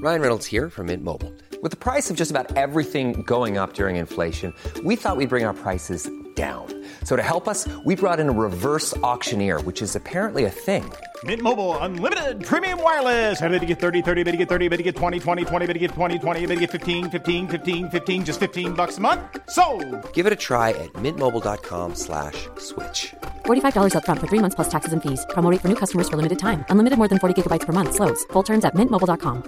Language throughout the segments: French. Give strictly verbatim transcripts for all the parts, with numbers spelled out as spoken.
Ryan Reynolds here from Mint Mobile. With the price of just about everything going up during inflation, we thought we'd bring our prices down. So to help us, we brought in a reverse auctioneer, which is apparently a thing. Mint Mobile Unlimited Premium Wireless. How to get thirty, thirty, how to get thirty, how to get twenty, twenty, twenty, how to get twenty, twenty, how to get fifteen, fifteen, fifteen, fifteen, just fifteen bucks a month? Sold! Give it a try at mintmobile.com slash switch. forty-five dollars up front for three months plus taxes and fees. Promo rate for new customers for limited time. Unlimited more than forty gigabytes per month. Slows full terms at mint mobile dot com.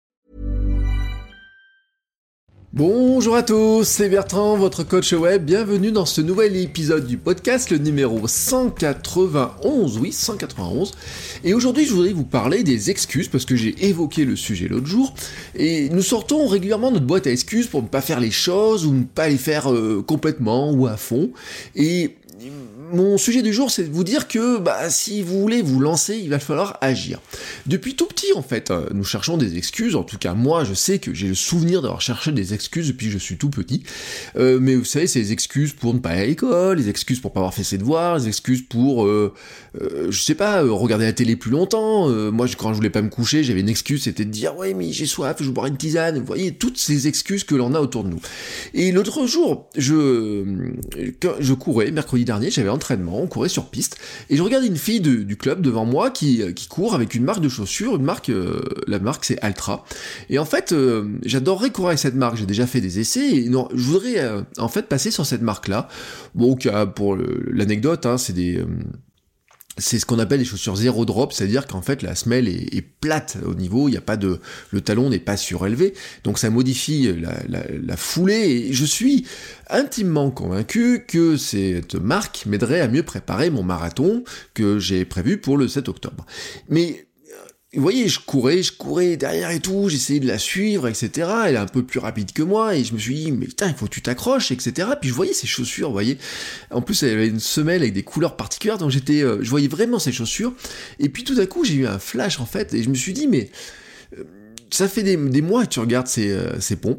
Bonjour à tous, c'est Bertrand, votre coach web. Bienvenue dans ce nouvel épisode du podcast, le numéro cent quatre-vingt-onze. Oui, cent quatre-vingt-onze. Et aujourd'hui, je voudrais vous parler des excuses, parce que j'ai évoqué le sujet l'autre jour. Et nous sortons régulièrement notre boîte à excuses pour ne pas faire les choses, ou ne pas les faire euh, complètement ou à fond. Et mon sujet du jour, c'est de vous dire que bah, si vous voulez vous lancer, il va falloir agir. Depuis tout petit, en fait, euh, nous cherchons des excuses. En tout cas, moi, je sais que j'ai le souvenir d'avoir cherché des excuses depuis que je suis tout petit. Euh, mais vous savez, c'est les excuses pour ne pas aller à l'école, les excuses pour pas avoir fait ses devoirs, les excuses pour, euh, euh, je sais pas, euh, regarder la télé plus longtemps. Euh, moi, quand je voulais pas me coucher, j'avais une excuse, c'était de dire « Ouais, mais j'ai soif, je veux boire une tisane. » Vous voyez, toutes ces excuses que l'on a autour de nous. Et l'autre jour, je, quand je courais, mercredi dernier, j'avais entraînement, on courait sur piste, et je regardais une fille de, du club devant moi qui, qui court avec une marque de chaussures, une marque, euh, la marque c'est Altra, et en fait, euh, j'adorerais courir avec cette marque, j'ai déjà fait des essais, et non, je voudrais euh, en fait passer sur cette marque-là. Bon, pour le, l'anecdote, hein, c'est des... Euh, c'est ce qu'on appelle les chaussures zéro drop, c'est-à-dire qu'en fait la semelle est, est plate au niveau, il n'y a pas de, le talon n'est pas surélevé, donc ça modifie la, la, la foulée, et je suis intimement convaincu que cette marque m'aiderait à mieux préparer mon marathon que j'ai prévu pour le sept octobre. Mais vous voyez, je courais, je courais derrière et tout, j'essayais de la suivre, et cetera. Elle est un peu plus rapide que moi, et je me suis dit, mais putain, il faut que tu t'accroches, et cetera. Puis je voyais ses chaussures, vous voyez. En plus, elle avait une semelle avec des couleurs particulières, donc j'étais, euh, je voyais vraiment ses chaussures. Et puis tout à coup, j'ai eu un flash, en fait, et je me suis dit, mais euh, ça fait des, des mois que tu regardes ces, euh, ces pompes.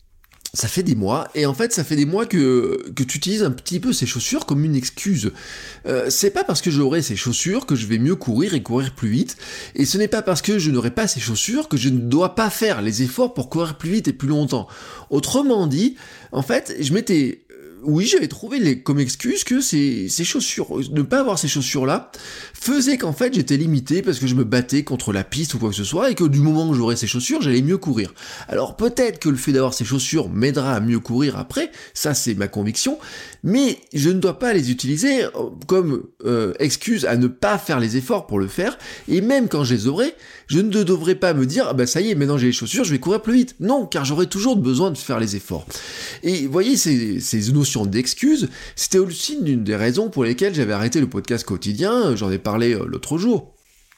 Ça fait des mois, et en fait, ça fait des mois que, que tu utilises un petit peu ces chaussures comme une excuse. Euh, c'est pas parce que j'aurai ces chaussures que je vais mieux courir et courir plus vite, et ce n'est pas parce que je n'aurai pas ces chaussures que je ne dois pas faire les efforts pour courir plus vite et plus longtemps. Autrement dit, en fait, je m'étais... Oui, j'avais trouvé les, comme excuse que ces, ces chaussures, ne pas avoir ces chaussures-là, faisait qu'en fait j'étais limité parce que je me battais contre la piste ou quoi que ce soit, et que du moment où j'aurais ces chaussures, j'allais mieux courir. Alors peut-être que le fait d'avoir ces chaussures m'aidera à mieux courir après, ça c'est ma conviction, mais je ne dois pas les utiliser comme euh, excuse à ne pas faire les efforts pour le faire, et même quand je les aurai, je ne devrais pas me dire, ah bah ça y est, maintenant j'ai les chaussures, je vais courir plus vite. Non, car j'aurai toujours besoin de faire les efforts. Et vous voyez, ces, ces notions d'excuses, c'était aussi une des raisons pour lesquelles j'avais arrêté le podcast quotidien, j'en ai parlé euh, l'autre jour.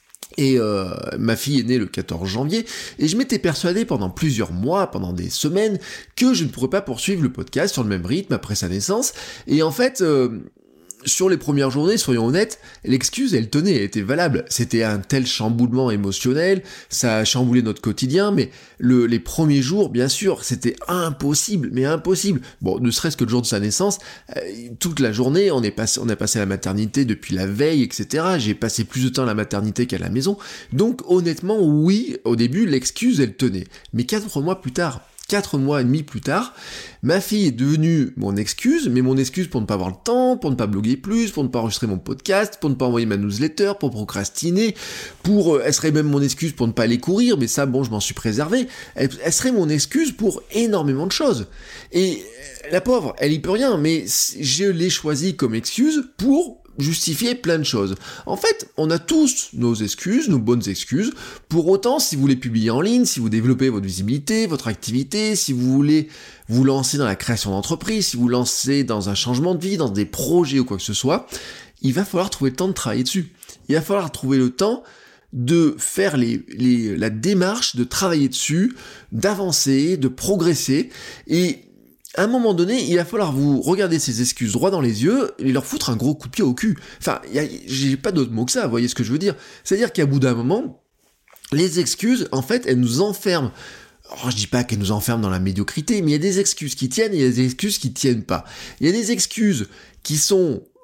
Et euh, ma fille est née le quatorze janvier, et je m'étais persuadé pendant plusieurs mois, pendant des semaines, que je ne pourrais pas poursuivre le podcast sur le même rythme après sa naissance, et en fait... Euh, sur les premières journées, soyons honnêtes, l'excuse, elle tenait, elle était valable. C'était un tel chamboulement émotionnel, ça a chamboulé notre quotidien, mais le, les premiers jours, bien sûr, c'était impossible, mais impossible. Bon, ne serait-ce que le jour de sa naissance, euh, toute la journée, on est passé, on a passé à la maternité depuis la veille, et cetera. J'ai passé plus de temps à la maternité qu'à la maison. Donc, honnêtement, oui, au début, l'excuse, elle tenait. Mais quatre mois plus tard, Quatre mois et demi plus tard, ma fille est devenue mon excuse, mais mon excuse pour ne pas avoir le temps, pour ne pas bloguer plus, pour ne pas enregistrer mon podcast, pour ne pas envoyer ma newsletter, pour procrastiner, pour, euh, elle serait même mon excuse pour ne pas aller courir, mais ça, bon, je m'en suis préservé. Elle, elle serait mon excuse pour énormément de choses. Et la pauvre, elle y peut rien, mais je l'ai choisie comme excuse pour justifier plein de choses. En fait, on a tous nos excuses, nos bonnes excuses. Pour autant, si vous les publiez en ligne, si vous développez votre visibilité, votre activité, si vous voulez vous lancer dans la création d'entreprise, si vous vous lancez dans un changement de vie, dans des projets ou quoi que ce soit, il va falloir trouver le temps de travailler dessus. Il va falloir trouver le temps de faire les, les, la démarche, de travailler dessus, d'avancer, de progresser, et à un moment donné, il va falloir vous regarder ces excuses droit dans les yeux et leur foutre un gros coup de pied au cul. Enfin, y a, j'ai pas d'autre mot que ça, vous voyez ce que je veux dire ? C'est-à-dire qu'à bout d'un moment, les excuses, en fait, elles nous enferment. Alors, je dis pas qu'elles nous enferment dans la médiocrité, mais il y a des excuses qui tiennent et il y a des excuses qui tiennent pas. Il y a des excuses qui sont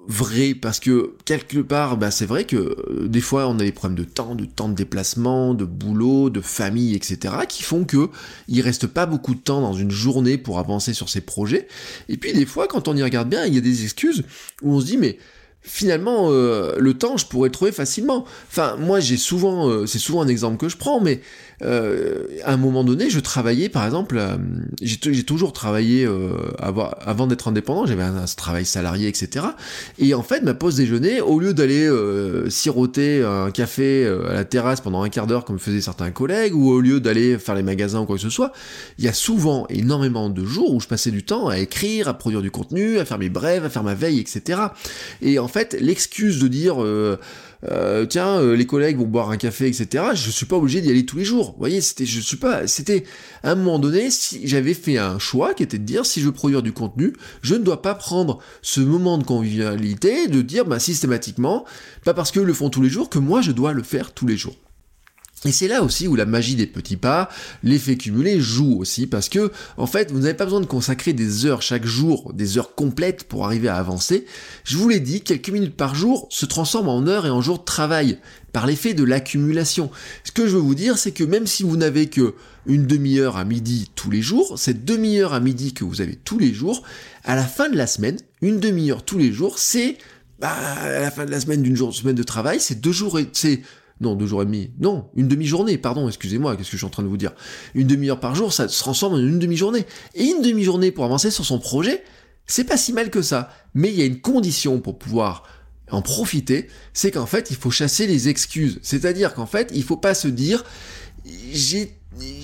vrai, parce que quelque part, bah, c'est vrai que euh, des fois on a des problèmes de temps, de temps de déplacement, de boulot, de famille, et cetera, qui font que il reste pas beaucoup de temps dans une journée pour avancer sur ces projets. Et puis des fois, quand on y regarde bien, il y a des excuses où on se dit mais finalement, euh, le temps, je pourrais le trouver facilement. Enfin, moi, j'ai souvent, euh, c'est souvent un exemple que je prends, mais euh, à un moment donné, je travaillais, par exemple, euh, j'ai, t- j'ai toujours travaillé euh, avant, avant d'être indépendant, j'avais un, un travail salarié, et cetera. Et en fait, ma pause déjeuner, au lieu d'aller euh, siroter un café euh, à la terrasse pendant un quart d'heure comme faisaient certains collègues, ou au lieu d'aller faire les magasins ou quoi que ce soit, il y a souvent énormément de jours où je passais du temps à écrire, à produire du contenu, à faire mes brèves, à faire ma veille, et cetera. Et en fait, l'excuse de dire euh, euh, tiens, euh, les collègues vont boire un café, et cetera. Je suis pas obligé d'y aller tous les jours. Vous voyez, c'était, je suis pas, c'était à un moment donné, si j'avais fait un choix qui était de dire si je veux produire du contenu, je ne dois pas prendre ce moment de convivialité, de dire bah systématiquement, pas parce qu'ils le font tous les jours que moi je dois le faire tous les jours. Et c'est là aussi où la magie des petits pas, l'effet cumulé joue aussi, parce que, en fait, vous n'avez pas besoin de consacrer des heures chaque jour, des heures complètes pour arriver à avancer. Je vous l'ai dit, quelques minutes par jour se transforment en heures et en jours de travail, par l'effet de l'accumulation. Ce que je veux vous dire, c'est que même si vous n'avez que une demi-heure à midi tous les jours, cette demi-heure à midi que vous avez tous les jours, à la fin de la semaine, une demi-heure tous les jours, c'est, bah, à la fin de la semaine d'une jour, semaine de travail, c'est deux jours et, c'est, Non, deux jours et demi. Non, une demi-journée, pardon, excusez-moi, qu'est-ce que je suis en train de vous dire ? Une demi-heure par jour, ça se transforme en une demi-journée. Et une demi-journée pour avancer sur son projet, c'est pas si mal que ça. Mais il y a une condition pour pouvoir en profiter, c'est qu'en fait, il faut chasser les excuses. C'est-à-dire qu'en fait, il faut pas se dire, j'ai...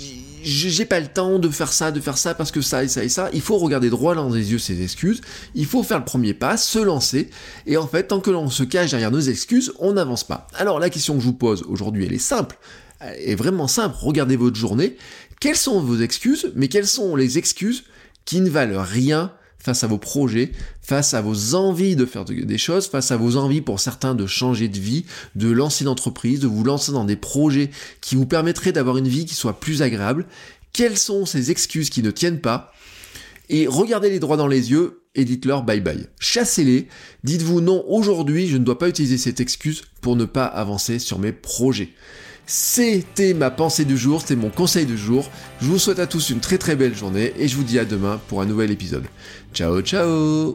j'ai pas le temps de faire ça, de faire ça, parce que ça et ça et ça. Il faut regarder droit dans les yeux ces excuses, il faut faire le premier pas, se lancer, et en fait, tant que l'on se cache derrière nos excuses, on n'avance pas. Alors la question que je vous pose aujourd'hui, elle est simple, elle est vraiment simple, regardez votre journée, quelles sont vos excuses, mais quelles sont les excuses qui ne valent rien face à vos projets, face à vos envies de faire des choses, face à vos envies pour certains de changer de vie, de lancer une entreprise, de vous lancer dans des projets qui vous permettraient d'avoir une vie qui soit plus agréable. Quelles sont ces excuses qui ne tiennent pas ? Et regardez-les droit dans les yeux et dites-leur bye bye. Chassez-les, dites-vous non, aujourd'hui je ne dois pas utiliser cette excuse pour ne pas avancer sur mes projets. C'était ma pensée du jour, c'était mon conseil du jour. Je vous souhaite à tous une très très belle journée et je vous dis à demain pour un nouvel épisode. Ciao ciao.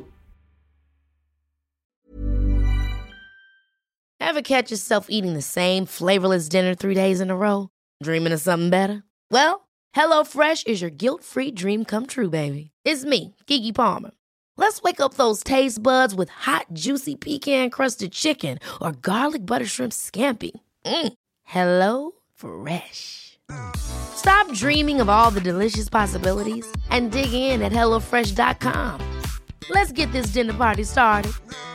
Ever catch yourself eating the same flavorless dinner three days in a row? Dreaming of something better? Well, HelloFresh is your guilt-free dream come true, baby. It's me, Keke Palmer. Let's wake up those taste buds with hot, juicy pecan-crusted chicken or garlic butter shrimp scampi. Mm. Hello Fresh. Stop dreaming of all the delicious possibilities and dig in at hello fresh dot com. Let's get this dinner party started.